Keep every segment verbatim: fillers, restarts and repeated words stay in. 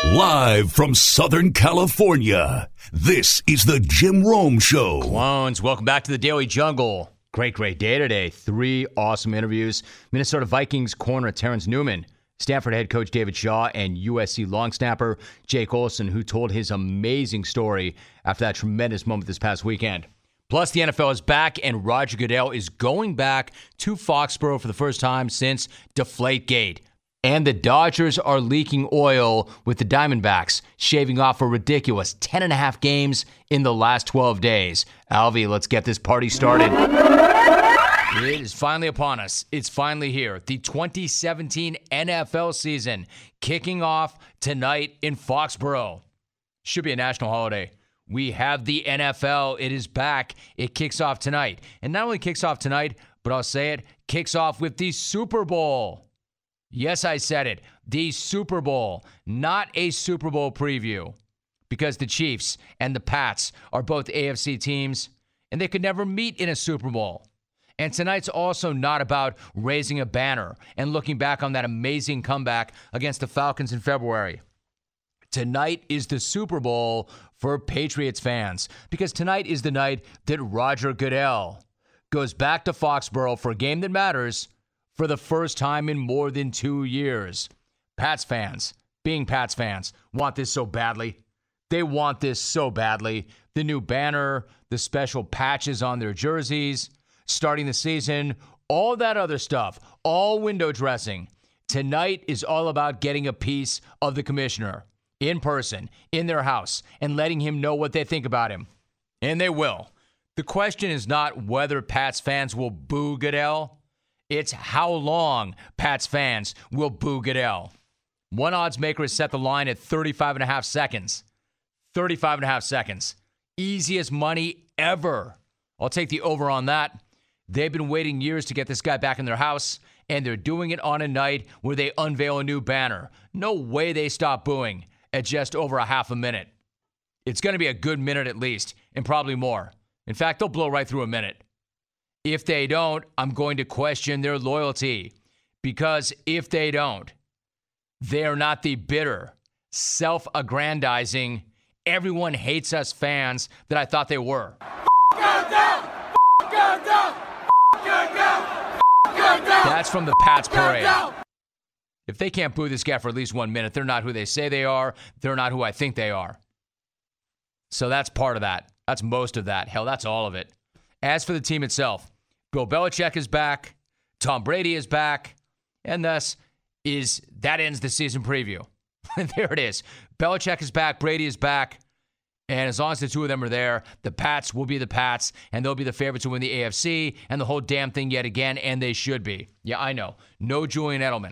Live from Southern California, this is the Jim Rome Show. Clones, welcome back to the Daily Jungle. Great, great day today. Three awesome interviews. Minnesota Vikings corner Terrence Newman, Stanford head coach David Shaw, and U S C long snapper Jake Olson, who told his amazing story after that tremendous moment this past weekend. Plus, the N F L is back, and Roger Goodell is going back to Foxborough for the first time since Deflategate. And the Dodgers are leaking oil with the Diamondbacks, shaving off a ridiculous ten and a half games in the last twelve days. Alvy, let's get this party started. It is finally upon us. It's finally here. The twenty seventeen N F L season kicking off tonight in Foxborough. Should be a national holiday. We have the N F L. It is back. It kicks off tonight. And not only kicks off tonight, but I'll say it, kicks off with the Super Bowl. Yes, I said it. The Super Bowl, not a Super Bowl preview, because the Chiefs and the Pats are both A F C teams, and they could never meet in a Super Bowl. And tonight's also not about raising a banner and looking back on that amazing comeback against the Falcons in February. Tonight is the Super Bowl for Patriots fans, because tonight is the night that Roger Goodell goes back to Foxborough for a game that matters for the first time in more than two years. Pats fans, being Pats fans, want this so badly. They want this so badly. The new banner, the special patches on their jerseys, starting the season, all that other stuff, all window dressing. Tonight is all about getting a piece of the commissioner in person, in their house, and letting him know what they think about him. And they will. The question is not whether Pats fans will boo Goodell. It's how long Pats fans will boo Goodell. One odds maker has set the line at thirty-five and a half seconds. thirty-five and a half seconds. Easiest money ever. I'll take the over on that. They've been waiting years to get this guy back in their house, and they're doing it on a night where they unveil a new banner. No way they stop booing at just over a half a minute. It's going to be a good minute at least, and probably more. In fact, they'll blow right through a minute. If they don't, I'm going to question their loyalty, because if they don't, they are not the bitter, self-aggrandizing, everyone hates us fans that I thought they were. That's from the Pats parade. If they can't boo this guy for at least one minute, they're not who they say they are. They're not who I think they are. So that's part of that. That's most of that. Hell, that's all of it. As for the team itself, Bill Belichick is back, Tom Brady is back, and thus is that ends the season preview. There it is. Belichick is back, Brady is back, and as long as the two of them are there, the Pats will be the Pats, and they'll be the favorites to win the A F C and the whole damn thing yet again, and they should be. Yeah, I know. No Julian Edelman.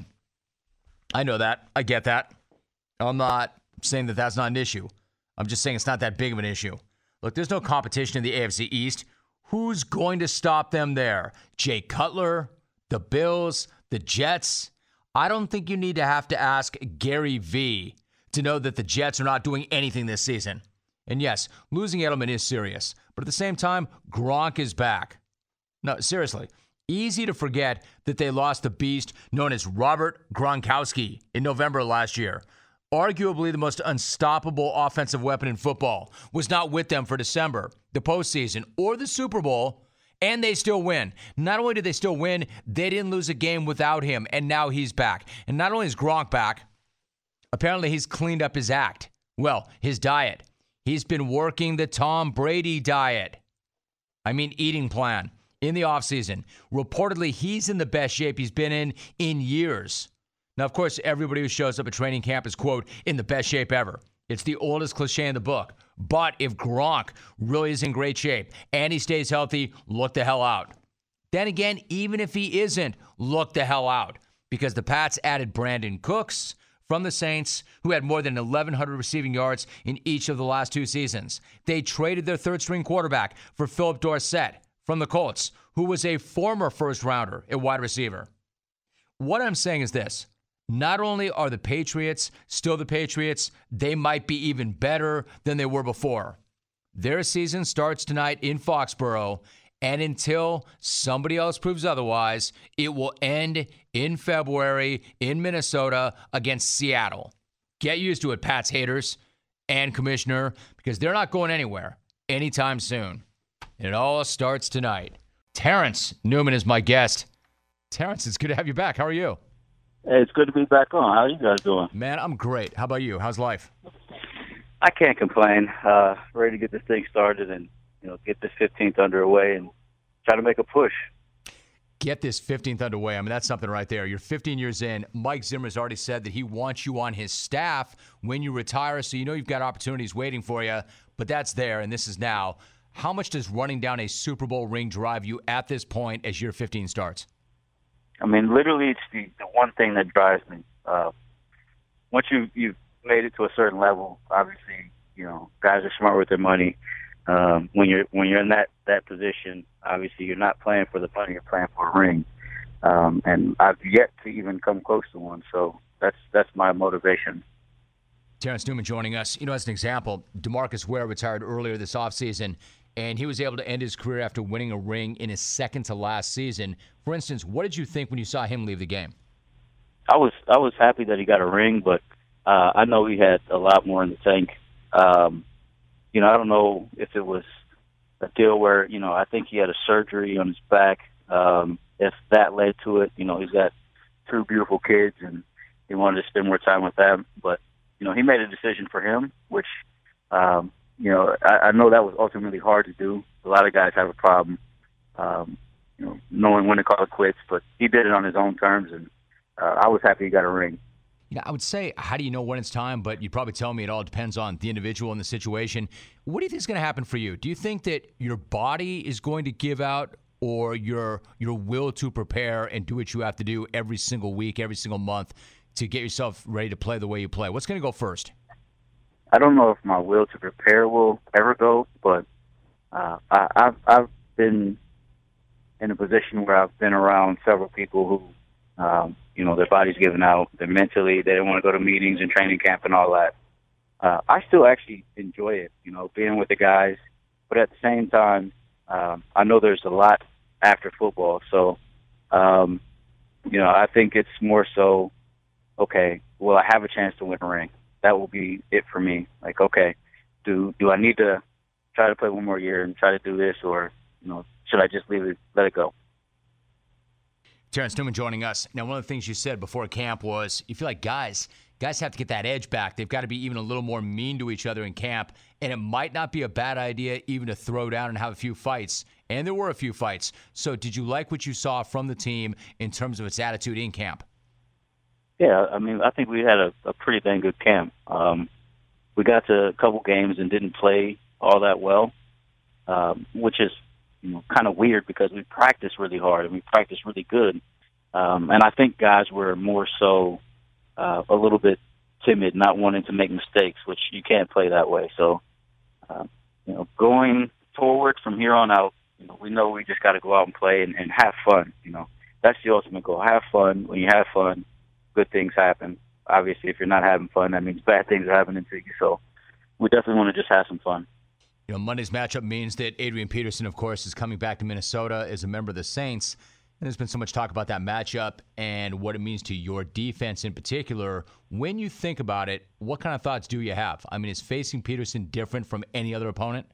I know that. I get that. I'm not saying that that's not an issue. I'm just saying it's not that big of an issue. Look, there's no competition in the A F C East. Who's going to stop them there? Jay Cutler, the Bills, the Jets? I don't think you need to have to ask Gary V to know that the Jets are not doing anything this season. And yes, losing Edelman is serious. But at the same time, Gronk is back. No, seriously. Easy to forget that they lost the beast known as Robert Gronkowski in November last year. Arguably the most unstoppable offensive weapon in football, was not with them for December, the postseason, or the Super Bowl, and they still win. Not only did they still win, they didn't lose a game without him, and now he's back. And not only is Gronk back, apparently he's cleaned up his act. Well, his diet. He's been working the Tom Brady diet. I mean, eating plan in the offseason. Reportedly, he's in the best shape he's been in in years. Now, of course, everybody who shows up at training camp is, quote, in the best shape ever. It's the oldest cliche in the book. But if Gronk really is in great shape and he stays healthy, look the hell out. Then again, even if he isn't, look the hell out. Because the Pats added Brandon Cooks from the Saints, who had more than eleven hundred receiving yards in each of the last two seasons. They traded their third-string quarterback for Philip Dorsett from the Colts, who was a former first-rounder at wide receiver. What I'm saying is this. Not only are the Patriots still the Patriots, they might be even better than they were before. Their season starts tonight in Foxborough, and until somebody else proves otherwise, it will end in February in Minnesota against Seattle. Get used to it, Pats haters and commissioner, because they're not going anywhere anytime soon. And it all starts tonight. Terrence Newman is my guest. Terrence, it's good to have you back. How are you? Hey, it's good to be back on. How are you guys doing? Man, I'm great. How about you? How's life? I can't complain. Uh, ready to get this thing started and, you know, get this fifteenth underway and try to make a push. Get this fifteenth underway. I mean, that's something right there. You're fifteen years in. Mike Zimmer's already said that he wants you on his staff when you retire, so you know you've got opportunities waiting for you, but that's there, and this is now. How much does running down a Super Bowl ring drive you at this point as year fifteen starts? I mean, literally, it's the, the one thing that drives me. Uh, once you, you've made it to a certain level, obviously, you know, guys are smart with their money. Um, when you're when you're in that, that position, obviously, you're not playing for the money, you're playing for a ring. Um, and I've yet to even come close to one, so that's that's my motivation. Terrence Newman joining us. You know, as an example, DeMarcus Ware retired earlier this offseason, and he was able to end his career after winning a ring in his second to last season. For instance, what did you think when you saw him leave the game? I was I was happy that he got a ring, but uh, I know he had a lot more in the tank. Um, you know, I don't know if it was a deal where, you know, I think he had a surgery on his back. Um, if that led to it, you know, he's got two beautiful kids, and he wanted to spend more time with them. But, you know, he made a decision for him, which, um, you know, I, I know that was ultimately hard to do. A lot of guys have a problem, um, you know, knowing when to call it quits. But he did it on his own terms, and uh, I was happy he got a ring. You know, I would say, how do you know when it's time? But you'd probably tell me it all depends on the individual and the situation. What do you think is going to happen for you? Do you think that your body is going to give out, or your your will to prepare and do what you have to do every single week, every single month to get yourself ready to play the way you play? What's going to go first? I don't know if my will to prepare will ever go, but uh, I, I've I've been in a position where I've been around several people who, um, you know, their body's giving out. They're mentally, they don't want to go to meetings and training camp and all that. Uh, I still actually enjoy it, you know, being with the guys. But at the same time, um, I know there's a lot after football. So, um, you know, I think it's more so, okay, well, I have a chance to win a ring. That will be it for me. Like, okay, do do I need to try to play one more year and try to do this, or, you know, should I just leave it, let it go? Terrence Newman joining us. Now, one of the things you said before camp was you feel like guys, guys have to get that edge back. They've got to be even a little more mean to each other in camp, and it might not be a bad idea even to throw down and have a few fights. And there were a few fights. So did you like what you saw from the team in terms of its attitude in camp? Yeah, I mean, I think we had a, a pretty dang good camp. Um, we got to a couple games and didn't play all that well, um, which is, you know, kind of weird because we practiced really hard and we practiced really good. Um, and I think guys were more so uh, a little bit timid, not wanting to make mistakes, which you can't play that way. So, uh, you know, going forward from here on out, you know, we know we just got to go out and play and, and have fun. You know, that's the ultimate goal. Have fun. When you have fun, good things happen. Obviously, if you're not having fun, that means bad things are happening to you. So we definitely want to just have some fun. You know, Monday's matchup means that Adrian Peterson, of course, is coming back to Minnesota as a member of the Saints. And there's been so much talk about that matchup and what it means to your defense in particular. When you think about it, what kind of thoughts do you have? I mean, is facing Peterson different from any other opponent?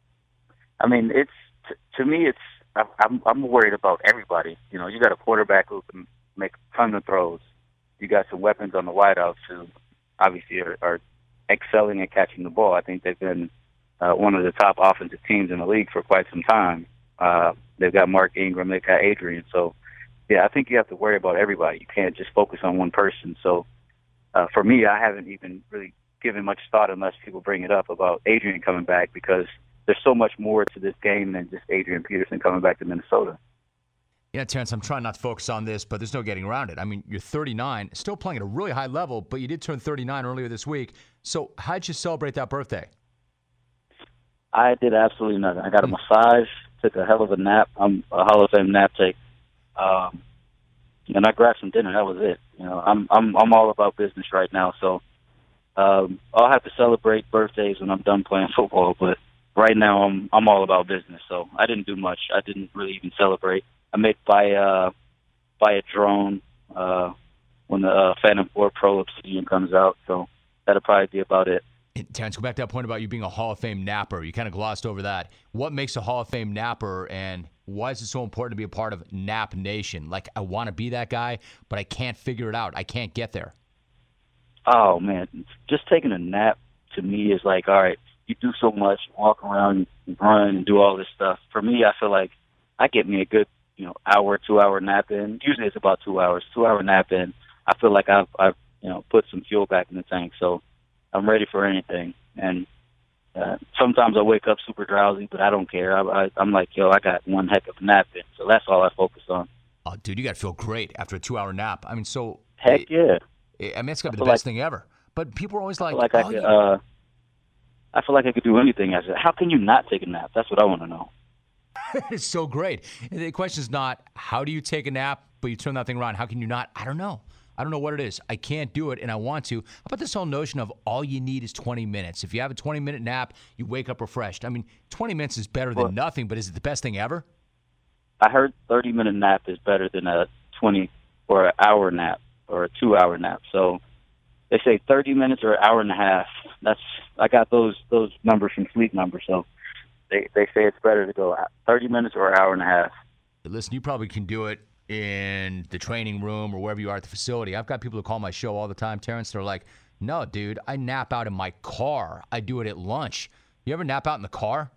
I mean, it's t- to me, it's I'm I'm worried about everybody. You know, you got a quarterback who can make a ton of throws. You got some weapons on the wideouts who obviously are, are excelling at catching the ball. I think they've been uh, one of the top offensive teams in the league for quite some time. Uh, they've got Mark Ingram, they've got Adrian. So, yeah, I think you have to worry about everybody. You can't just focus on one person. So, uh, for me, I haven't even really given much thought unless people bring it up about Adrian coming back, because there's so much more to this game than just Adrian Peterson coming back to Minnesota. Yeah, Terrence, I'm trying not to focus on this, but there's no getting around it. I mean, you're thirty-nine, still playing at a really high level, but you did turn thirty-nine earlier this week. So how'd you celebrate that birthday? I did absolutely nothing. I got a massage, took a hell of a nap. I'm a Hall of Fame nap take, um, and I grabbed some dinner. That was it. You know, I'm I'm I'm all about business right now. So um, I'll have to celebrate birthdays when I'm done playing football. But right now, I'm I'm all about business. So I didn't do much. I didn't really even celebrate. I may buy uh buy a drone uh, when the uh, Phantom four Pro Obsidian comes out. So that'll probably be about it. And Terrence, go back to that point about you being a Hall of Fame napper. You kind of glossed over that. What makes a Hall of Fame napper, and why is it so important to be a part of Nap Nation? Like, I want to be that guy, but I can't figure it out. I can't get there. Oh, man, just taking a nap to me is like, all right, you do so much, walk around, run, and do all this stuff. For me, I feel like I get me a good, you know, hour, two-hour nap in. Usually it's about two hours, two-hour nap in. I feel like I've, I've, you know, put some fuel back in the tank. So I'm ready for anything. And uh, sometimes I wake up super drowsy, but I don't care. I, I, I'm like, yo, I got one heck of a nap in. So that's all I focus on. Oh, dude, you got to feel great after a two-hour nap. I mean, so. Heck yeah. I mean, it's got to be the best like, thing ever. But people are always like, I like oh, I could, yeah. uh, I feel like I could do anything. I said, how can you not take a nap? That's what I want to know. It's so great. And the question is not, how do you take a nap, but you turn that thing around? How can you not? I don't know. I don't know what it is. I can't do it, and I want to. How about this whole notion of all you need is twenty minutes? If you have a twenty-minute nap, you wake up refreshed. I mean, twenty minutes is better than well, nothing, but is it the best thing ever? I heard thirty-minute nap is better than a twenty or an hour nap or a two-hour nap. So they say thirty minutes or an hour and a half. That's I got those those numbers from Sleep Number. So they they say it's better to go thirty minutes or an hour and a half. Listen, you probably can do it in the training room or wherever you are at the facility. I've got people who call my show all the time, Terrence. They're like, no, dude, I nap out in my car. I do it at lunch. You ever nap out in the car?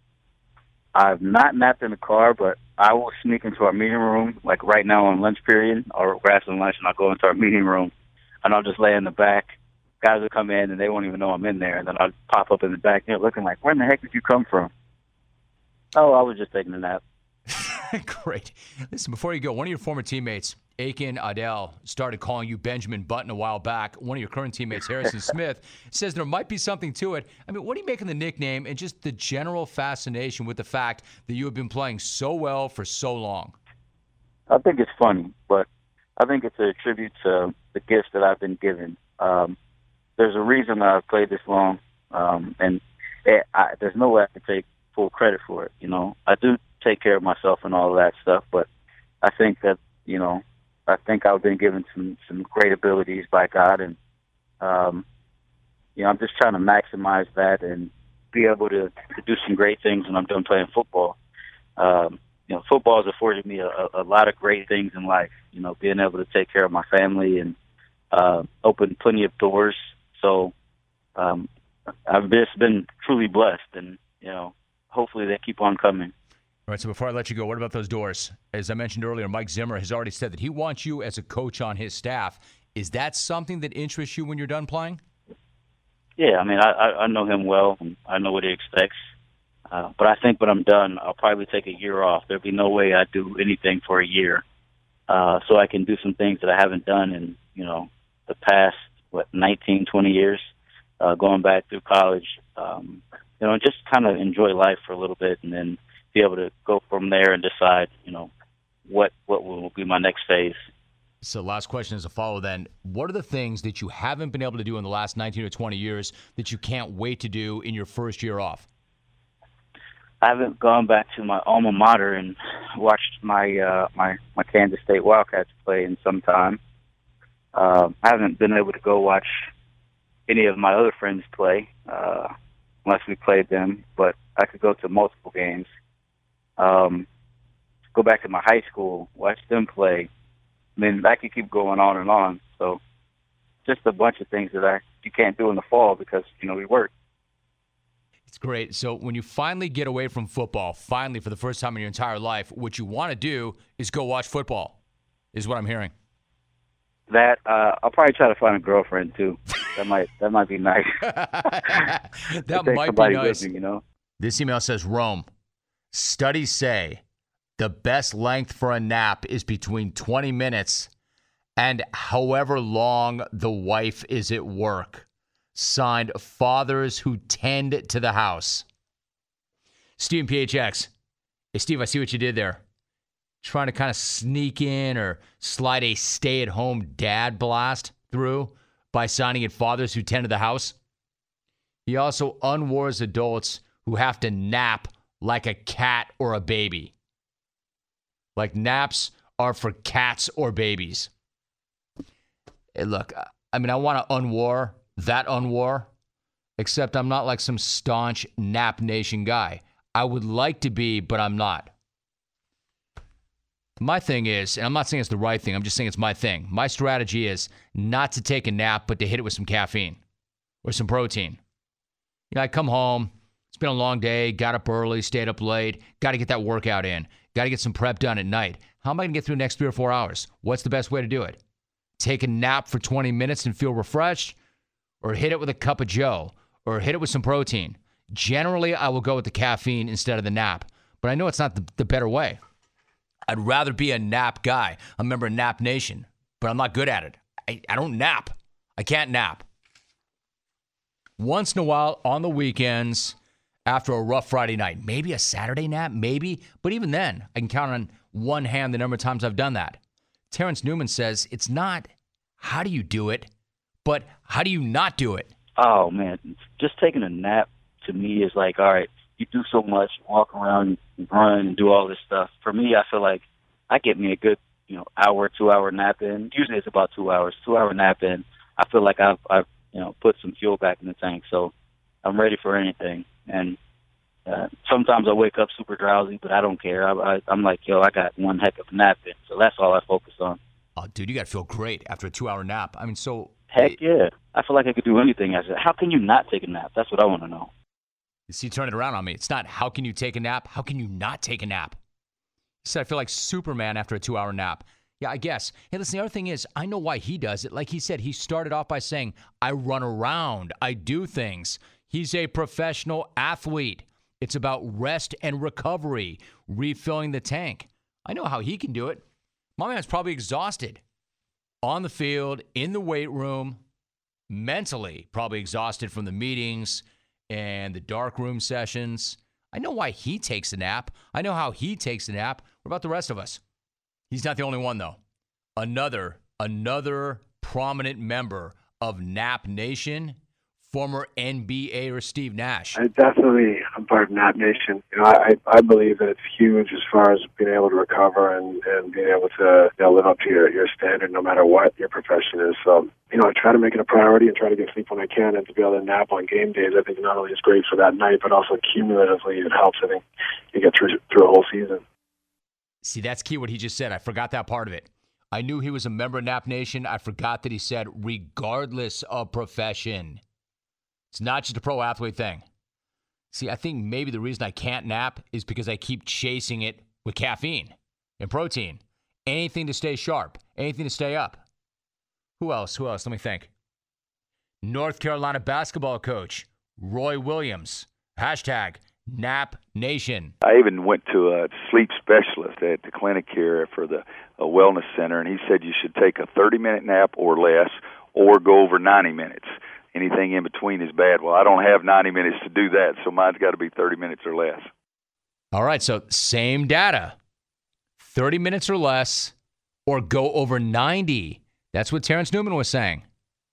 I've not napped in the car, but I will sneak into our meeting room, like right now on lunch period, or grab some lunch, and I'll go into our meeting room, and I'll just lay in the back. Guys will come in, and they won't even know I'm in there, and then I'll pop up in the back, and they're looking like, where in the heck did you come from? Oh, I was just taking a nap. Great. Listen, before you go, one of your former teammates, Aiken Adel, started calling you Benjamin Button a while back. One of your current teammates, Harrison Smith, says there might be something to it. I mean, what do you make of the nickname and just the general fascination with the fact that you have been playing so well for so long? I think it's funny, but I think it's a tribute to the gifts that I've been given. Um, there's a reason that I've played this long, um, and it, I, there's no way I can take full credit for it. You know, I do take care of myself and all of that stuff, but I think that, you know, I think I've been given some, some great abilities by God, and, um, you know, I'm just trying to maximize that and be able to, to do some great things when I'm done playing football. Um, you know, football has afforded me a, a lot of great things in life, you know, being able to take care of my family and uh, open plenty of doors. So um, I've just been truly blessed, and, you know, hopefully they keep on coming. All right, so before I let you go, what about those doors? As I mentioned earlier, Mike Zimmer has already said that he wants you as a coach on his staff. Is that something that interests you when you're done playing? Yeah, I mean, I, I know him well. And I know what he expects. Uh, but I think when I'm done, I'll probably take a year off. There'll be no way I do anything for a year. Uh, so I can do some things that I haven't done in, you know, the past, what, nineteen, twenty years, uh, going back through college. Um, you know, just kind of enjoy life for a little bit, and then be able to go from there and decide, you know, what what will be my next phase. So last question as a follow then. What are the things that you haven't been able to do in the last nineteen or twenty years that you can't wait to do in your first year off? I haven't gone back to my alma mater and watched my uh, my, my Kansas State Wildcats play in some time. Uh, I haven't been able to go watch any of my other friends play uh, unless we played them, but I could go to multiple games. Um, go back to my high school, watch them play. I mean, I could keep going on and on. So just a bunch of things that I you can't do in the fall because, you know, we work. It's great. So when you finally get away from football, finally for the first time in your entire life, what you want to do is go watch football, is what I'm hearing. That uh, I'll probably try to find a girlfriend too. That might that might be nice. That might be nice. Me, you know. This email says, Rome, studies say the best length for a nap is between twenty minutes and however long the wife is at work. Signed, fathers who tend to the house. Steve P H X. Hey, Steve, I see what you did there. Trying to kind of sneak in or slide a stay-at-home dad blast through by signing at fathers who tend to the house. He also unwars adults who have to nap like a cat or a baby. Like naps are for cats or babies. Hey, look, I mean, I want to unwar that unwar, except I'm not like some staunch Nap Nation guy. I would like to be, but I'm not. My thing is, and I'm not saying it's the right thing, I'm just saying it's my thing. My strategy is not to take a nap, but to hit it with some caffeine or some protein. You know, I come home, it's been a long day, got up early, stayed up late, got to get that workout in, got to get some prep done at night. How am I going to get through the next three or four hours? What's the best way to do it? Take a nap for twenty minutes and feel refreshed, or hit it with a cup of joe, or hit it with some protein? Generally, I will go with the caffeine instead of the nap, but I know it's not the, the better way. I'd rather be a nap guy, a member of Nap Nation, but I'm not good at it. I, I don't nap. I can't nap. Once in a while, on the weekends, after a rough Friday night, maybe a Saturday nap, maybe, but even then, I can count on one hand the number of times I've done that. Terrence Newman says it's not how do you do it, but how do you not do it? Oh, man, just taking a nap to me is like, all right, you do so much, walk around, run, and do all this stuff. For me, I feel like I get me a good, you know, hour, two-hour nap in. Usually it's about two hours, two-hour nap in. I feel like I've, I've, you know, put some fuel back in the tank, so I'm ready for anything. And uh, sometimes I wake up super drowsy, but I don't care. I, I, I'm like, yo, I got one heck of a nap in, so that's all I focus on. Oh, dude, you got to feel great after a two-hour nap. I mean, so... Heck yeah. I feel like I could do anything. I said, how can you not take a nap? That's what I want to know. You see, turn it around on me. It's not how can you take a nap? How can you not take a nap? He said, I feel like Superman after a two-hour nap. Yeah, I guess. Hey, listen, the other thing is, I know why he does it. Like he said, he started off by saying, I run around. I do things. He's a professional athlete. It's about rest and recovery, refilling the tank. I know how he can do it. My man's probably exhausted. On the field, in the weight room, mentally probably exhausted from the meetings and the dark room sessions. I know why he takes a nap. I know how he takes a nap. What about the rest of us? He's not the only one, though. Another, another prominent member of Nap Nation, former N B A-er Steve Nash. I definitely am part of Nap Nation. You know, I, I believe that it's huge as far as being able to recover and, and being able to, you know, live up to your, your standard no matter what your profession is. So, you know, I try to make it a priority and try to get sleep when I can, and to be able to nap on game days, I think not only is great for that night, but also cumulatively it helps, I think, you get through, through a whole season. See, that's key what he just said. I forgot that part of it. I knew he was a member of Nap Nation. I forgot that he said regardless of profession. It's not just a pro athlete thing. See, I think maybe the reason I can't nap is because I keep chasing it with caffeine and protein. Anything to stay sharp. Anything to stay up. Who else? Who else? Let me think. North Carolina basketball coach, Roy Williams. Hashtag Nap Nation. I even went to a sleep specialist at the clinic here for the a wellness center, and he said you should take a thirty-minute nap or less or go over ninety minutes. Anything in between is bad. Well, I don't have ninety minutes to do that, so mine's got to be thirty minutes or less. All right, so same data. thirty minutes or less or go over ninety. That's what Terrence Newman was saying.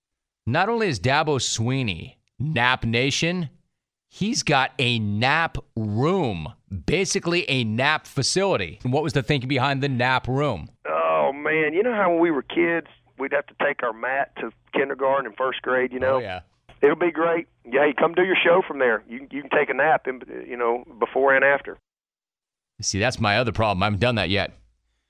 Not only is Dabo Swinney Nap Nation, he's got a nap room, basically a nap facility. And what was the thinking behind the nap room? Oh, man, you know how when we were kids, we'd have to take our mat to kindergarten and first grade, you know? Oh, yeah. It'll be great. Yeah, hey, come do your show from there. You, you can take a nap, in, you know, before and after. See, that's my other problem. I haven't done that yet.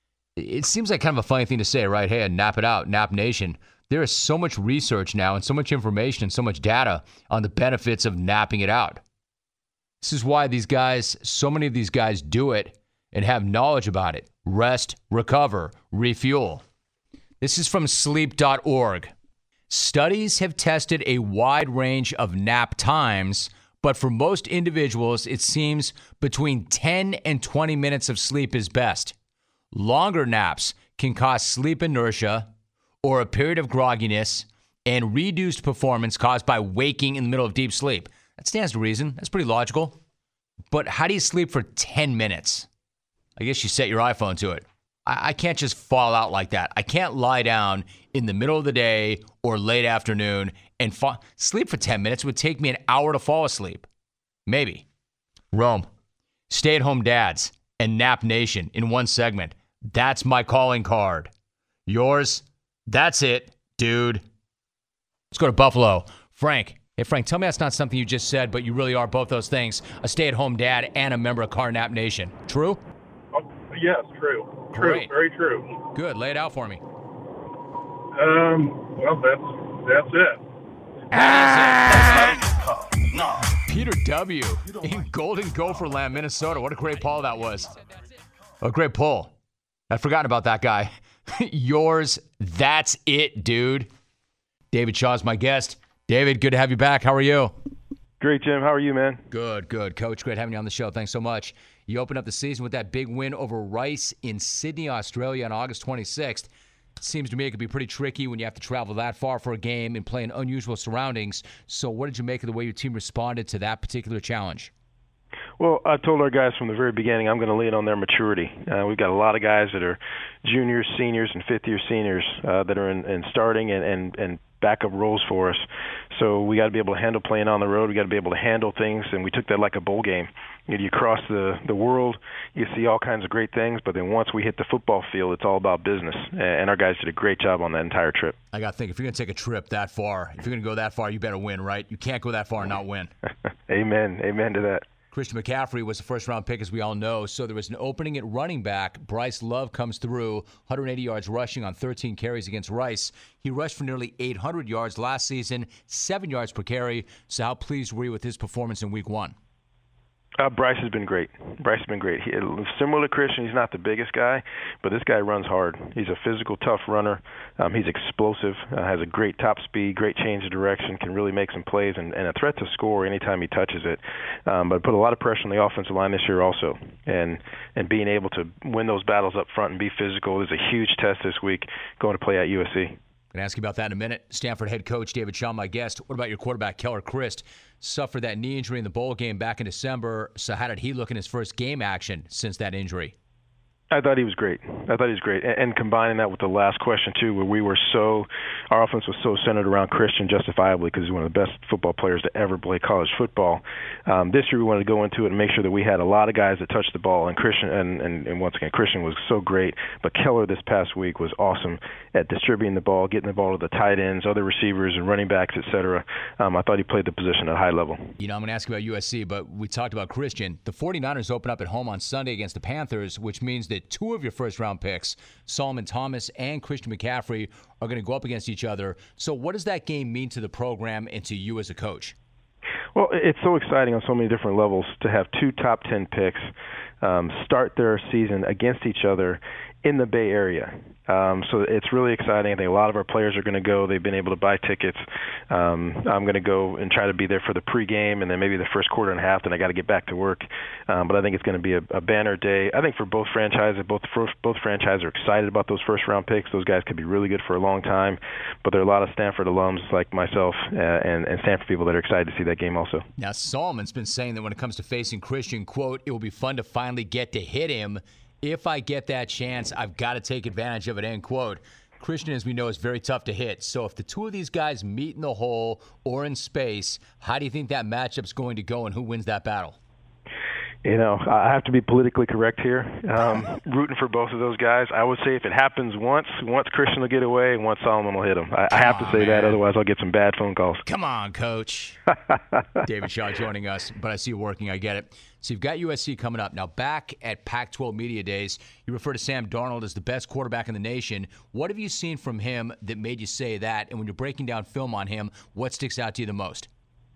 It seems like kind of a funny thing to say, right? Hey, nap it out, Nap Nation. There is so much research now and so much information and so much data on the benefits of napping it out. This is why these guys, so many of these guys do it and have knowledge about it. Rest, recover, refuel. This is from sleep dot org. Studies have tested a wide range of nap times, but for most individuals, it seems between ten and twenty minutes of sleep is best. Longer naps can cause sleep inertia or a period of grogginess and reduced performance caused by waking in the middle of deep sleep. That stands to reason. That's pretty logical. But how do you sleep for ten minutes? I guess you set your iPhone to it. I, I can't just fall out like that. I can't lie down in the middle of the day or late afternoon and fall. Sleep for ten minutes would take me an hour to fall asleep. Maybe. Rome. Stay-at-home dads and Nap Nation in one segment. That's my calling card. Yours? That's it, dude. Let's go to Buffalo. Frank. Hey, Frank, tell me that's not something you just said, but you really are both those things, a stay-at-home dad and a member of Carnap Nation. True? Oh, yes, true. True, Great. Very true. Good. Lay it out for me. Um, well, that's that's it. Peter W. in Golden Gopher Land, Minnesota. What a great pull that was. A great pull. I'd forgotten about that guy. Yours, that's it, dude. David Shaw's my guest. David, good to have you back. How are you? Great, Jim. How are you, man? Good, good. Coach, great having you on the show. Thanks so much. You opened up the season with that big win over Rice in Sydney, Australia on August twenty-sixth. It seems to me it could be pretty tricky when you have to travel that far for a game and play in unusual surroundings. So what did you make of the way your team responded to that particular challenge? Well, I told our guys from the very beginning I'm going to lean on their maturity. Uh, we've got a lot of guys that are juniors, seniors, and fifth-year seniors uh, that are in, in starting and, and, and backup roles for us. So we got to be able to handle playing on the road. We got to be able to handle things, and we took that like a bowl game. You know, you cross the, the world, you see all kinds of great things, but then once we hit the football field, it's all about business. And our guys did a great job on that entire trip. I got to think, if you're going to take a trip that far, if you're going to go that far, you better win, right? You can't go that far and not win. Amen. Amen to that. Christian McCaffrey was a first-round pick, as we all know, so there was an opening at running back. Bryce Love comes through, one hundred eighty yards rushing on thirteen carries against Rice. He rushed for nearly eight hundred yards last season, seven yards per carry. So how pleased were you with his performance in week one? Uh, Bryce has been great. Bryce has been great. He, similar to Christian, he's not the biggest guy, but this guy runs hard. He's a physical, tough runner. Um, he's explosive, uh, has a great top speed, great change of direction, can really make some plays, and, and a threat to score anytime he touches it. Um, but put a lot of pressure on the offensive line this year also. And, and being able to win those battles up front and be physical is a huge test this week going to play at U S C. Going to ask you about that in a minute. Stanford head coach David Shaw, my guest. What about your quarterback, Keller Christ? Suffered that knee injury in the bowl game back in December. So how did he look in his first game action since that injury? I thought he was great. I thought he was great. And, and combining that with the last question, too, where we were so – our offense was so centered around Christian justifiably because he's one of the best football players to ever play college football. Um, this year we wanted to go into it and make sure that we had a lot of guys that touched the ball. And Christian and, and, and once again, Christian was so great. But Keller this past week was awesome at distributing the ball, getting the ball to the tight ends, other receivers, and running backs, et cetera. Um, I thought he played the position at a high level. You know, I'm going to ask you about U S C, but we talked about Christian. The 49ers open up at home on Sunday against the Panthers, which means that two of your first round picks, Solomon Thomas and Christian McCaffrey, are going to go up against each other. So what does that game mean to the program and to you as a coach? Well, it's so exciting on so many different levels to have two top ten picks um, start their season against each other in the Bay Area. Um, so it's really exciting. I think a lot of our players are going to go. They've been able to buy tickets. Um, I'm going to go and try to be there for the pregame and then maybe the first quarter and a half. Then I got to get back to work. Um, but I think it's going to be a, a banner day. I think for both franchises, both both franchises are excited about those first round picks. Those guys could be really good for a long time. But there are a lot of Stanford alums like myself uh, and, and Stanford people that are excited to see that game also. Now, Solomon's been saying that when it comes to facing Christian, quote, it will be fun to finally get to hit him. If I get that chance, I've got to take advantage of it, end quote. Christian, as we know, is very tough to hit. So if the two of these guys meet in the hole or in space, how do you think that matchup's going to go and who wins that battle? You know, I have to be politically correct here. Um, rooting for both of those guys. I would say if it happens once, once Christian will get away and once Solomon will hit him. I, I have to on, say man. that, otherwise I'll get some bad phone calls. Come on, Coach. David Shaw joining us, but I see you working. I get it. So you've got U S C coming up. Now, back at Pac twelve Media Days, you refer to Sam Darnold as the best quarterback in the nation. What have you seen from him that made you say that? And when you're breaking down film on him, what sticks out to you the most?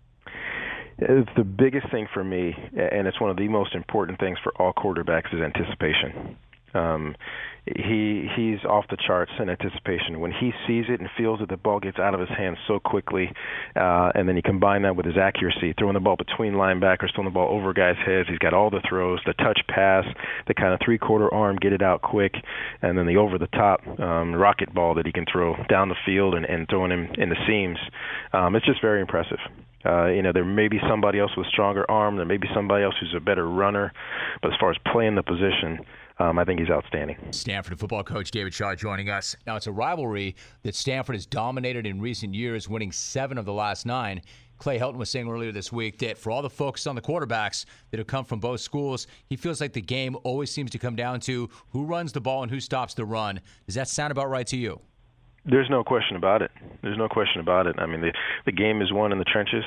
It's the biggest thing for me, and it's one of the most important things for all quarterbacks, is anticipation. Um, he he's off the charts in anticipation. When he sees it and feels that the ball gets out of his hands so quickly, uh, and then you combine that with his accuracy, throwing the ball between linebackers, throwing the ball over guys' heads. He's got all the throws, the touch pass, the kind of three-quarter arm, get it out quick, and then the over-the-top um, rocket ball that he can throw down the field and, and throwing him in the seams. Um, it's just very impressive. Uh, you know, there may be somebody else with a stronger arm. There may be somebody else who's a better runner. But as far as playing the position, um, I think he's outstanding. Stanford football coach David Shaw joining us. Now, it's a rivalry that Stanford has dominated in recent years, winning seven of the last nine. Clay Helton was saying earlier this week that for all the focus on the quarterbacks that have come from both schools, he feels like the game always seems to come down to who runs the ball and who stops the run. Does that sound about right to you? There's no question about it. There's no question about it. I mean, the the game is won in the trenches,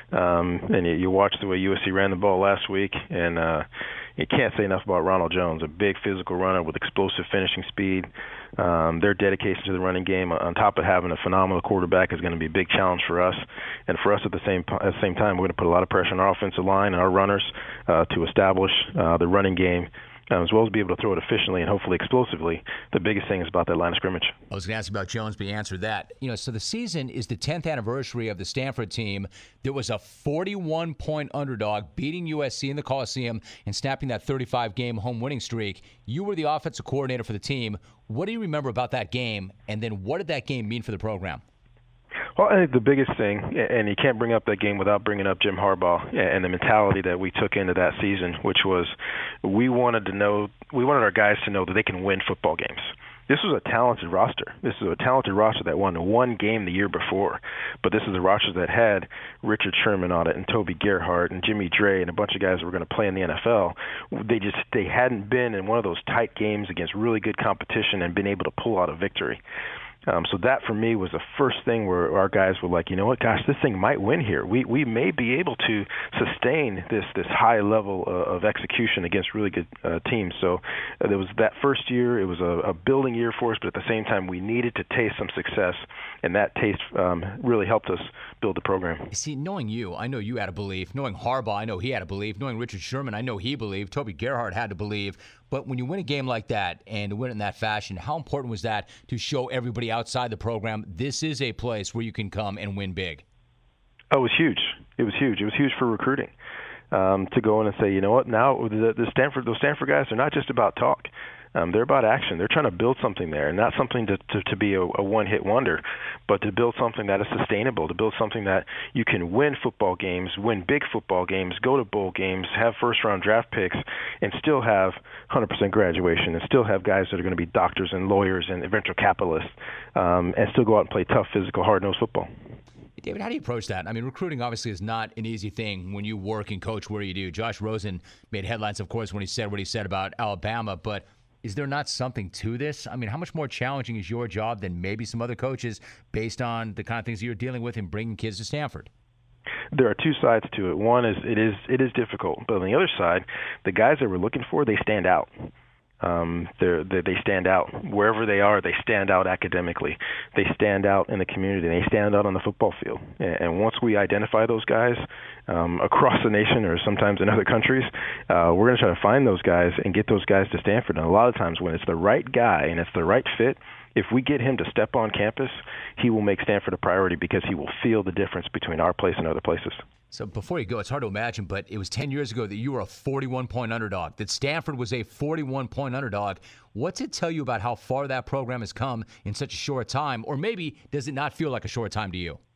um, and you, you watch the way U S C ran the ball last week, and uh, you can't say enough about Ronald Jones, a big physical runner with explosive finishing speed. Um, their dedication to the running game, on top of having a phenomenal quarterback, is going to be a big challenge for us. And for us, at the same at the same time, we're going to put a lot of pressure on our offensive line and our runners uh, to establish uh, the running game, Um, as well as be able to throw it efficiently and hopefully explosively. The biggest thing is about that line of scrimmage. I was going to ask about Jones, but you answered that. You know, so the season is the tenth anniversary of the Stanford team. There was a forty-one point underdog beating U S C in the Coliseum and snapping that thirty-five game home winning streak. You were the offensive coordinator for the team. What do you remember about that game? And then what did that game mean for the program? Well, I think the biggest thing, and you can't bring up that game without bringing up Jim Harbaugh and the mentality that we took into that season, which was we wanted to know, we wanted our guys to know that they can win football games. This was a talented roster. This is a talented roster that won one game the year before, but this is a roster that had Richard Sherman on it and Toby Gerhart and Jimmy Dre and a bunch of guys that were going to play in the N F L. They just they hadn't been in one of those tight games against really good competition and been able to pull out a victory. Um, so that, for me, was the first thing where our guys were like, you know what, gosh, this thing might win here. We we may be able to sustain this this high level uh, of execution against really good uh, teams. So uh, there was that first year. It was a, a building year for us, but at the same time, we needed to taste some success, and that taste um, really helped us build the program. See, knowing you, I know you had a belief. Knowing Harbaugh, I know he had a belief. Knowing Richard Sherman, I know he believed. Toby Gerhart had to believe. But when you win a game like that and to win it in that fashion, how important was that to show everybody outside the program this is a place where you can come and win big? Oh, it was huge. It was huge. It was huge for recruiting. Um, to go in and say, you know what, now the, the Stanford, those Stanford guys are not just about talk. Um, they're about action. They're trying to build something there, and not something to, to, to be a, a one-hit wonder, but to build something that is sustainable, to build something that you can win football games, win big football games, go to bowl games, have first-round draft picks, and still have one hundred percent graduation, and still have guys that are going to be doctors and lawyers and venture capitalists, um, and still go out and play tough, physical, hard-nosed football. David, how do you approach that? I mean, recruiting obviously is not an easy thing when you work and coach where you do. Josh Rosen made headlines, of course, when he said what he said about Alabama, but is there not something to this? I mean, how much more challenging is your job than maybe some other coaches based on the kind of things that you're dealing with in bringing kids to Stanford? There are two sides to it. One is it is it is difficult, but on the other side, the guys that we're looking for, they stand out. Um, they they stand out wherever they are. They stand out academically. They stand out in the community. They stand out on the football field. And, and once we identify those guys um, across the nation, or sometimes in other countries, uh, we're going to try to find those guys and get those guys to Stanford. And a lot of times, when it's the right guy and it's the right fit, if we get him to step on campus, he will make Stanford a priority because he will feel the difference between our place and other places. So before you go, it's hard to imagine, but it was ten years ago that you were a forty-one point underdog, that Stanford was a forty-one point underdog. What's it tell you about how far that program has come in such a short time? Or maybe does it not feel like a short time to you?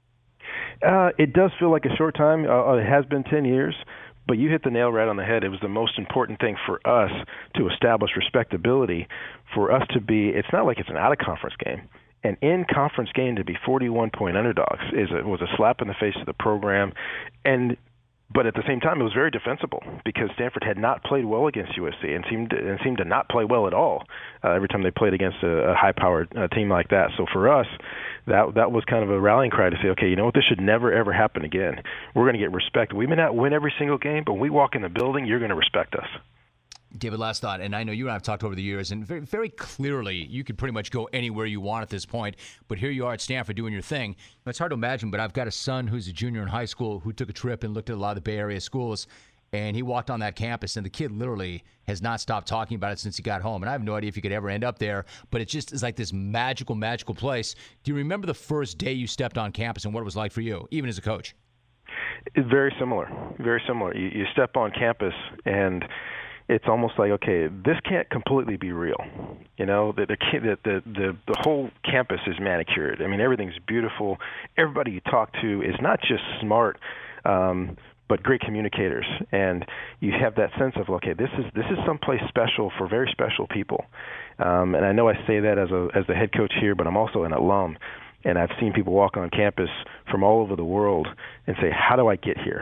Uh, it does feel like a short time. Uh, it has been ten years. But you hit the nail right on the head. It was the most important thing for us to establish respectability, for us to be – it's not like it's an out-of-conference game. An in-conference game to be forty-one point underdogs is a, was a slap in the face to the program. And but at the same time, it was very defensible because Stanford had not played well against U S C and seemed to, and seemed to not play well at all uh, every time they played against a, a high-powered uh, team like that. So for us, that that was kind of a rallying cry to say, okay, you know what, this should never, ever happen again. We're going to get respect. We may not win every single game, but when we walk in the building, you're going to respect us. David, last thought, and I know you and I have talked over the years, and very, very clearly you could pretty much go anywhere you want at this point, but here you are at Stanford doing your thing. It's hard to imagine, but I've got a son who's a junior in high school who took a trip and looked at a lot of the Bay Area schools, and he walked on that campus, and the kid literally has not stopped talking about it since he got home, and I have no idea if he could ever end up there, but it just is like this magical, magical place. Do you remember the first day you stepped on campus and what it was like for you, even as a coach? It's very similar, very similar. You, you step on campus, and it's almost like, okay, this can't completely be real. You know, the the the the, the whole campus is manicured. I mean, everything's beautiful. Everybody you talk to is not just smart, um, but great communicators. And you have that sense of, okay, this is this is someplace special for very special people. Um, and I know I say that as a as the head coach here, but I'm also an alum. And I've seen people walk on campus from all over the world and say, how do I get here?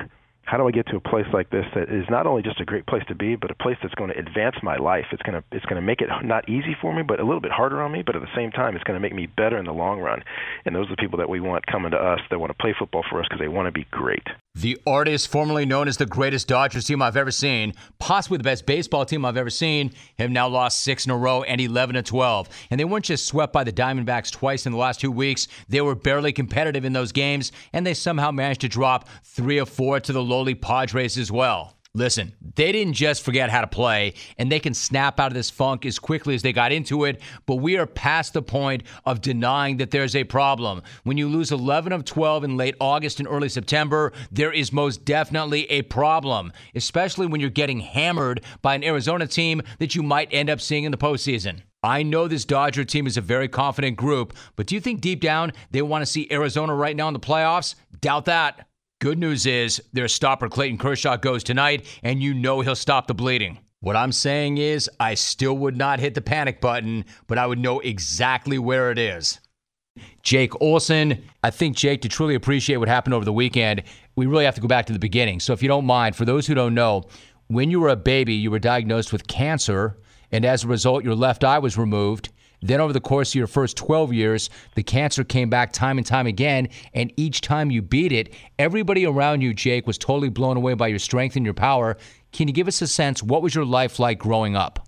how do I get to a place like this that is not only just a great place to be, but a place that's going to advance my life? It's going to it's going to make it not easy for me, but a little bit harder on me, but at the same time, it's going to make me better in the long run. And those are the people that we want coming to us that want to play football for us because they want to be great. The artist formerly known as the greatest Dodgers team I've ever seen, possibly the best baseball team I've ever seen, have now lost six in a row and eleven to twelve. And they weren't just swept by the Diamondbacks twice in the last two weeks. They were barely competitive in those games, and they somehow managed to drop three or four to the lowly Padres as well. Listen, they didn't just forget how to play, and they can snap out of this funk as quickly as they got into it, but we are past the point of denying that there's a problem. When you lose eleven of twelve in late August and early September, there is most definitely a problem, especially when you're getting hammered by an Arizona team that you might end up seeing in the postseason. I know this Dodger team is a very confident group, but do you think deep down they want to see Arizona right now in the playoffs? Doubt that. Good news is their stopper Clayton Kershaw goes tonight, and you know he'll stop the bleeding. What I'm saying is I still would not hit the panic button, but I would know exactly where it is. Jake Olson, I think, Jake, to truly appreciate what happened over the weekend, we really have to go back to the beginning. So if you don't mind, for those who don't know, when you were a baby, you were diagnosed with cancer, and as a result, your left eye was removed. Then over the course of your first twelve years, the cancer came back time and time again, and each time you beat it, everybody around you, Jake, was totally blown away by your strength and your power. Can you give us a sense, what was your life like growing up?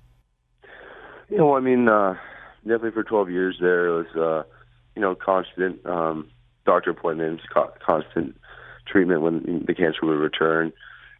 You know, I mean, uh, definitely for twelve years there, it was, uh, you know, constant um, doctor appointments, co- constant treatment when the cancer would return.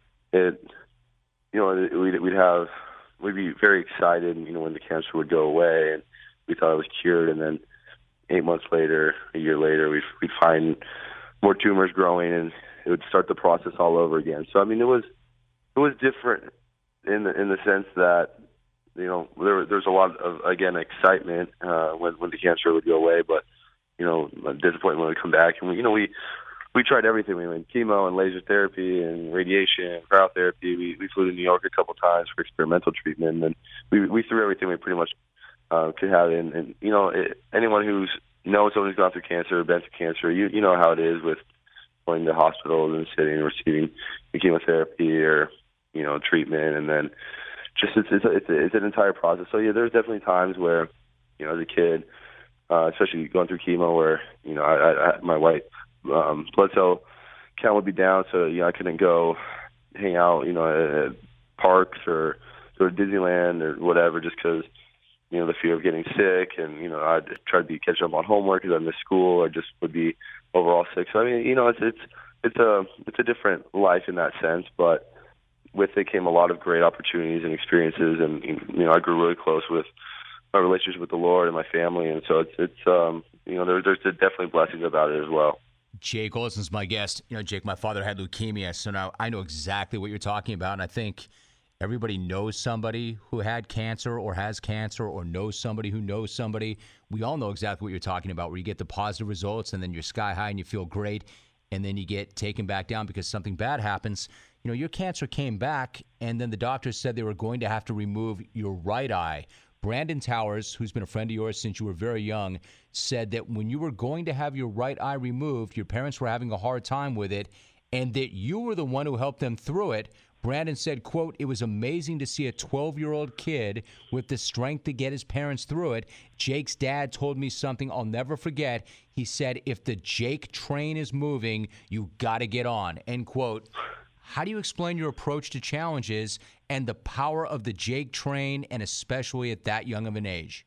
It, you know, we'd, we'd have, we'd be very excited, you know, when the cancer would go away, and we thought it was cured, and then eight months later, a year later, we'd, we'd find more tumors growing, and it would start the process all over again. So, I mean, it was it was different in the in the sense that, you know, there there's a lot of, again, excitement uh, when when the cancer would go away, but, you know, disappointment when it would come back. And we, you know, we we tried everything. We went chemo and laser therapy and radiation and cryotherapy. We we flew to New York a couple times for experimental treatment, and we we threw everything we pretty much Uh, could have it. And, and you know, it, anyone who's knows someone who's gone through cancer or been through cancer, you you know how it is with going to hospitals and sitting and receiving chemotherapy or, you know, treatment, and then just it's it's, a, it's, a, it's an entire process. So yeah, there's definitely times where, you know, as a kid, uh, especially going through chemo, where, you know, I, I, I my white um, blood cell count would be down, so you know I couldn't go hang out, you know, at parks or go to Disneyland or whatever, just because, you know, the fear of getting sick, and, you know, I'd try to be catch up on homework because I missed school, or just would be overall sick. So, I mean, you know, it's it's it's a it's a different life in that sense, but with it came a lot of great opportunities and experiences, and, you know, I grew really close with my relationship with the Lord and my family, and so it's it's um you know, there, there's definitely blessings about it as well. Jake Olson's my guest. You know, Jake, my father had leukemia, so now I know exactly what you're talking about, and I think everybody knows somebody who had cancer or has cancer or knows somebody who knows somebody. We all know exactly what you're talking about, where you get the positive results and then you're sky high and you feel great, and then you get taken back down because something bad happens. You know, your cancer came back, and then the doctors said they were going to have to remove your right eye. Brandon Towers, who's been a friend of yours since you were very young, said that when you were going to have your right eye removed, your parents were having a hard time with it, and that you were the one who helped them through it. Brandon said, quote, "It was amazing to see a twelve-year-old kid with the strength to get his parents through it. Jake's dad told me something I'll never forget. He said, if the Jake train is moving, you got to get on," end quote. How do you explain your approach to challenges and the power of the Jake train, and especially at that young of an age?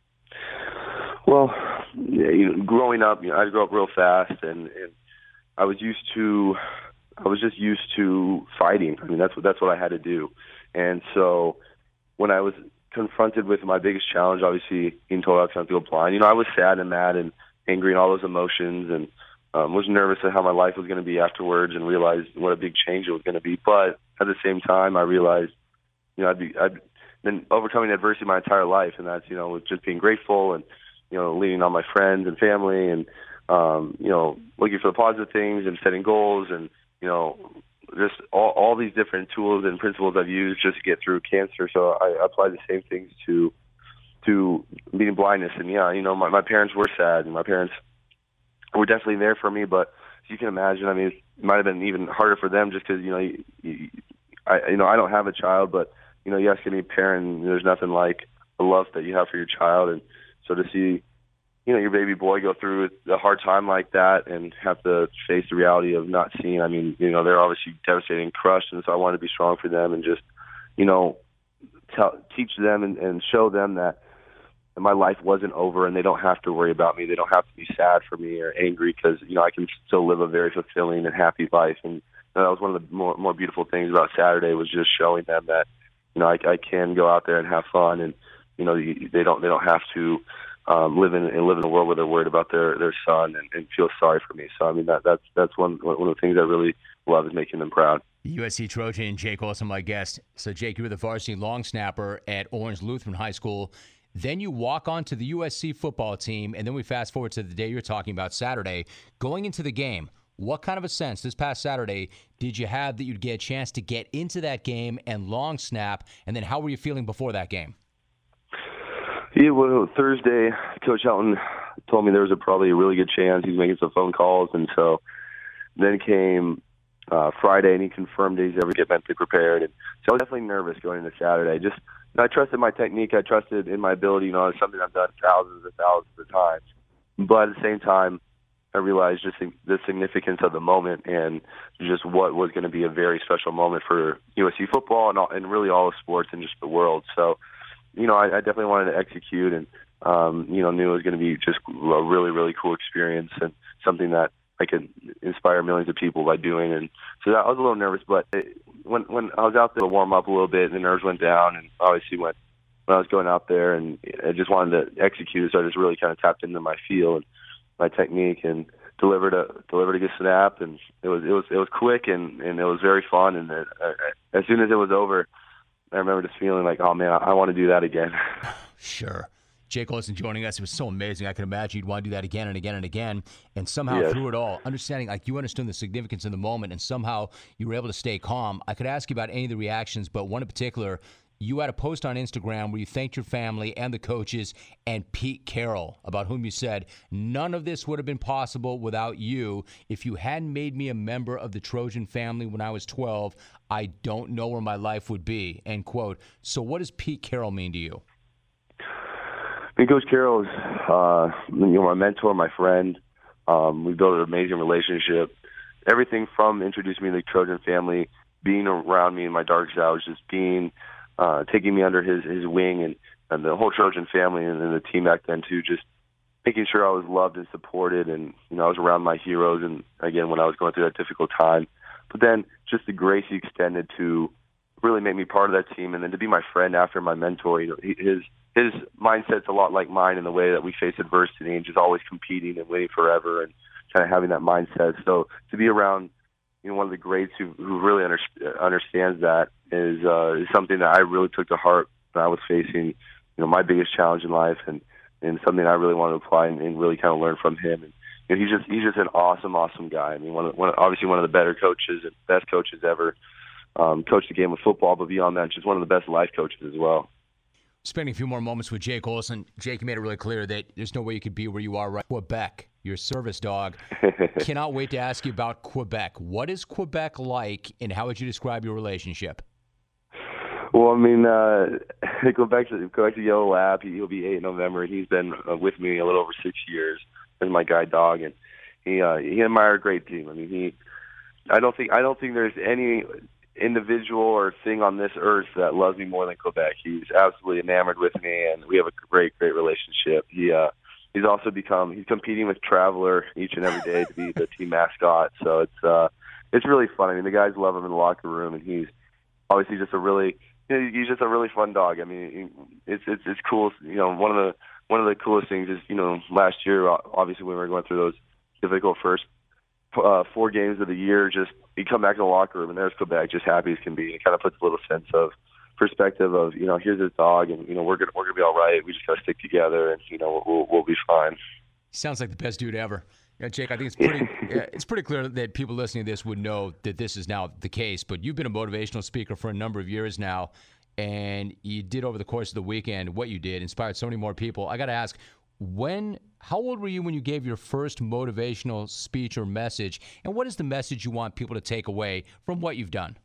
Well, yeah, you know, growing up, you know, I grew up real fast, and, and I was used to I was just used to fighting. I mean, that's what that's what I had to do. And so when I was confronted with my biggest challenge, obviously being told I was going to go blind, you know, I was sad and mad and angry and all those emotions, and um, was nervous at how my life was going to be afterwards, and realized what a big change it was going to be. But at the same time, I realized, you know, I'd be I'd been overcoming adversity my entire life, and that's, you know, with just being grateful and, you know, leaning on my friends and family, and um, you know, looking for the positive things and setting goals, and, you know, just all, all these different tools and principles I've used just to get through cancer. So I apply the same things to to beating blindness. And, yeah, you know, my, my parents were sad, and my parents were definitely there for me, but you can imagine, I mean, it might have been even harder for them just because, you know, you, you, I, you know, I don't have a child, but, you know, you ask any parent, there's nothing like the love that you have for your child. And so to see, you know, your baby boy go through a hard time like that and have to face the reality of not seeing, I mean, you know, they're obviously devastated and crushed. And so I wanted to be strong for them and just, you know, tell, teach them and, and show them that my life wasn't over and they don't have to worry about me. They don't have to be sad for me or angry because, you know, I can still live a very fulfilling and happy life. And that was one of the more, more beautiful things about Saturday was just showing them that, you know, I, I can go out there and have fun and, you know, they don't, they don't have to, Um, live in and live in a world where they're worried about their, their son and, and feel sorry for me. So I mean that that's that's one one of the things I really love is making them proud. U S C Trojan Jake Olson, my guest. So Jake, you were the varsity long snapper at Orange Lutheran High School. Then you walk on to the U S C football team, and then we fast forward to the day you're talking about, Saturday. Going into the game, what kind of a sense this past Saturday did you have that you'd get a chance to get into that game and long snap? And then how were you feeling before that game? Yeah, well, Thursday, Coach Helton told me there was a, probably a really good chance. He's making some phone calls, and so then came uh, Friday, and he confirmed that he's ever get mentally prepared. And so I was definitely nervous going into Saturday. Just you know, I trusted my technique. I trusted in my ability. You know, it's something I've done thousands and thousands of times. But at the same time, I realized just the significance of the moment and just what was going to be a very special moment for U S C football and, all, and really all of sports and just the world. So, you know, I, I definitely wanted to execute and, um, you know, knew it was going to be just a really, really cool experience and something that I could inspire millions of people by doing. And so that, I was a little nervous, but it, when when I was out there to warm up a little bit, the nerves went down, and obviously when, when I was going out there and I just wanted to execute, so I just really kind of tapped into my feel and my technique and delivered a delivered a good snap, and it was it was it was quick and, and it was very fun. And it, uh, as soon as it was over, I remember just feeling like, oh, man, I, I want to do that again. Sure. Jake Olson joining us. It was so amazing. I can imagine you'd want to do that again and again and again. And somehow yes. through it all, understanding, like you understood the significance in the moment, and somehow you were able to stay calm. I could ask you about any of the reactions, but one in particular, you had a post on Instagram where you thanked your family and the coaches and Pete Carroll, about whom you said, none of this would have been possible without you. If you hadn't made me a member of the Trojan family when I was twelve, I don't know where my life would be, end quote. So what does Pete Carroll mean to you? I mean, Coach Carroll is uh, you know, my mentor, my friend. Um, we built an amazing relationship. Everything from introducing me to the Trojan family, being around me in my darkest hours, just being Uh, taking me under his, his wing and, and the whole Trojan family and, and the team back then too, just making sure I was loved and supported, and you know I was around my heroes, and again when I was going through that difficult time. But then just the grace he extended to really make me part of that team, and then to be my friend after, my mentor. You know, he, his his mindset's a lot like mine in the way that we face adversity and just always competing and winning forever and kind of having that mindset. So to be around, you know, one of the greats who, who really under, understands that is uh, is something that I really took to heart when I was facing, you know, my biggest challenge in life, and, and something I really wanted to apply and, and really kind of learn from him. And you know, he's just he's just an awesome, awesome guy. I mean, one, of, one obviously one of the better coaches and best coaches ever. Um, coached the game of football, but beyond that, just one of the best life coaches as well. Spending a few more moments with Jake Olson. Jake, you made it really clear that there's no way you could be where you are right. Quebec, your service dog. Cannot wait to ask you about Quebec. What is Quebec like, and how would you describe your relationship? Well, I mean, uh, Quebec, Quebec's a yellow lab. He, he'll be eight in November. He's been uh, with me a little over six years as my guide dog, and he uh, he admired a great team. I mean, he. I don't think I don't think there's any individual or thing on this earth that loves me more than Quebec. He's absolutely enamored with me, and we have a great, great relationship. He uh, he's also become he's competing with Traveler each and every day to be the team mascot. So it's uh, it's really fun. I mean, the guys love him in the locker room, and he's obviously just a really you know, he's just a really fun dog. I mean, it's it's it's cool. You know, one of the one of the coolest things is, you know, last year, obviously when we were going through those difficult first uh, four games of the year, just you come back in the locker room and there's Quebec, just happy as can be. It kind of puts a little sense of perspective of, you know, here's this dog, and you know we're gonna we're gonna be all right. We just gotta stick together, and you know we'll we'll be fine. Sounds like the best dude ever. Yeah, Jake, I think it's pretty yeah, it's pretty clear that people listening to this would know that this is now the case. But you've been a motivational speaker for a number of years now, and you did over the course of the weekend what you did inspired so many more people. I got to ask, when, how old were you when you gave your first motivational speech or message? And what is the message you want people to take away from what you've done?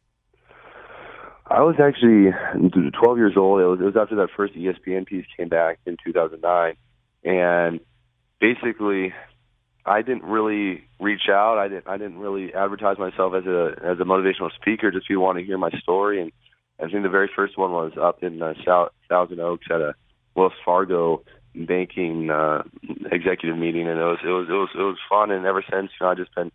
I was actually twelve years old. It was, it was after that first E S P N piece came back in two thousand nine. And basically, I didn't really reach out. I didn't. I didn't really advertise myself as a as a motivational speaker. Just people want to hear my story. And I think the very first one was up in uh, South, Thousand Oaks at a Wells Fargo banking uh, executive meeting, and it was it was it was it was fun. And ever since, you know, I've just been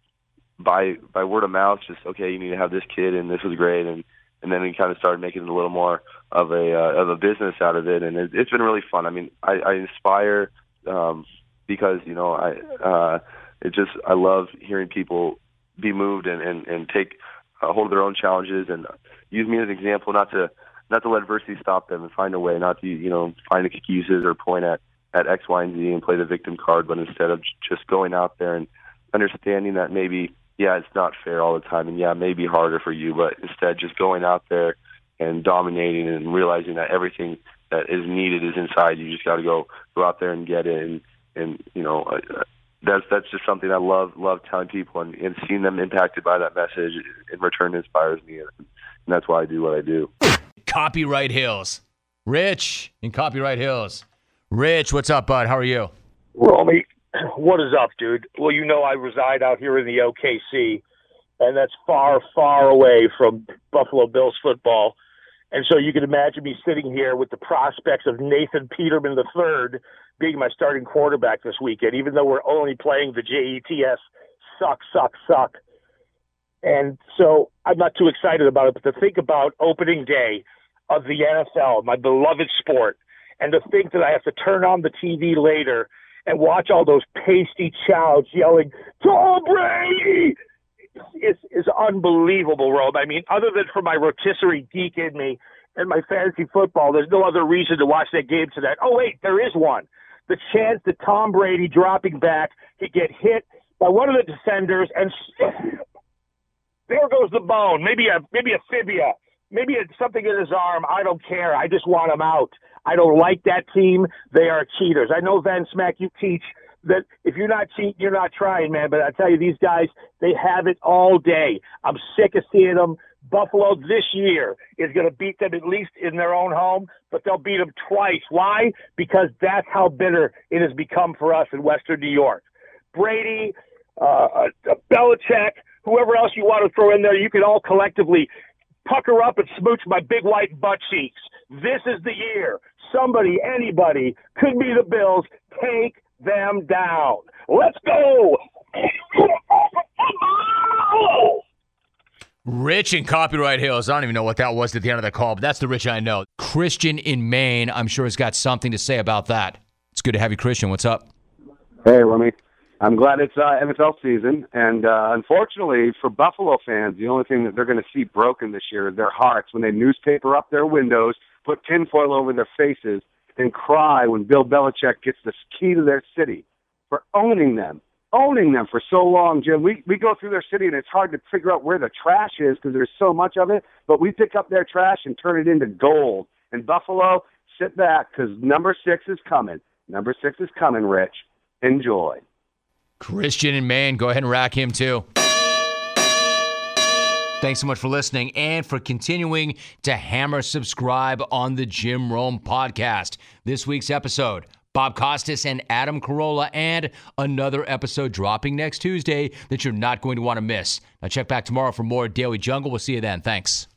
by by word of mouth. Just okay, you need to have this kid, and this was great. And and then we kind of started making a little more of a uh, of a business out of it, and it, it's been really fun. I mean, I, I inspire. Um, because, you know, I uh, it just I love hearing people be moved and, and, and take uh, hold of their own challenges and use me as an example, not to not to let adversity stop them and find a way, not to, you know, find excuses or point at, at X, Y, and Z and play the victim card, but instead of just going out there and understanding that maybe, yeah, it's not fair all the time, and yeah, it may be harder for you, but instead just going out there and dominating and realizing that everything that is needed is inside you. You just got to go go out there and get it. And, and you know, uh, that's that's just something I love love telling people, and, and seeing them impacted by that message in return inspires me, and that's why I do what I do. Copyright Hills. Rich in Copyright Hills. Rich, what's up, bud? How are you? Romy, what is up, dude? Well, you know I reside out here in the O K C, and that's far, far away from Buffalo Bills football. And so you can imagine me sitting here with the prospects of Nathan Peterman the third being my starting quarterback this weekend, even though we're only playing the J E T S suck, suck, suck. And so I'm not too excited about it, but to think about opening day of the N F L, my beloved sport, and to think that I have to turn on the T V later and watch all those pasty chouds yelling, Tom Brady! Is is unbelievable, Rome. I mean, other than for my rotisserie geek in me and my fantasy football, there's no other reason to watch that game tonight. Oh, wait, there is one. The chance that Tom Brady dropping back could get hit by one of the defenders, and there goes the bone. Maybe a maybe a fibia. Maybe it's something in his arm. I don't care. I just want him out. I don't like that team. They are cheaters. I know, Van Smack, you teach that if you're not cheating, you're not trying, man. But I tell you, these guys, they have it all day. I'm sick of seeing them. Buffalo this year is going to beat them at least in their own home, but they'll beat them twice. Why? Because that's how bitter it has become for us in Western New York. Brady, uh, uh, Belichick, whoever else you want to throw in there, you can all collectively pucker up and smooch my big white butt cheeks. This is the year. Somebody, anybody, could be the Bills. Take them down. Let's go. Rich in Copyright Hills. I don't even know what that was at the end of the call, but that's the Rich I know. Christian in Maine, I'm sure, has got something to say about that. It's good to have you, Christian. What's up? Hey, Remy. I'm glad it's uh, N F L season, and uh, unfortunately for Buffalo fans, the only thing that they're going to see broken this year is their hearts when they newspaper up their windows, put tinfoil over their faces, and cry when Bill Belichick gets the key to their city for owning them, owning them for so long, Jim. We we go through their city, and it's hard to figure out where the trash is because there's so much of it, but we pick up their trash and turn it into gold. And Buffalo, sit back because number six is coming. Number six is coming, Rich. Enjoy. Christian in Maine, go ahead and rack him too. Thanks so much for listening and for continuing to hammer subscribe on the Jim Rome podcast. This week's episode, Bob Costas and Adam Carolla, and another episode dropping next Tuesday that you're not going to want to miss. Now check back tomorrow for more Daily Jungle. We'll see you then. Thanks.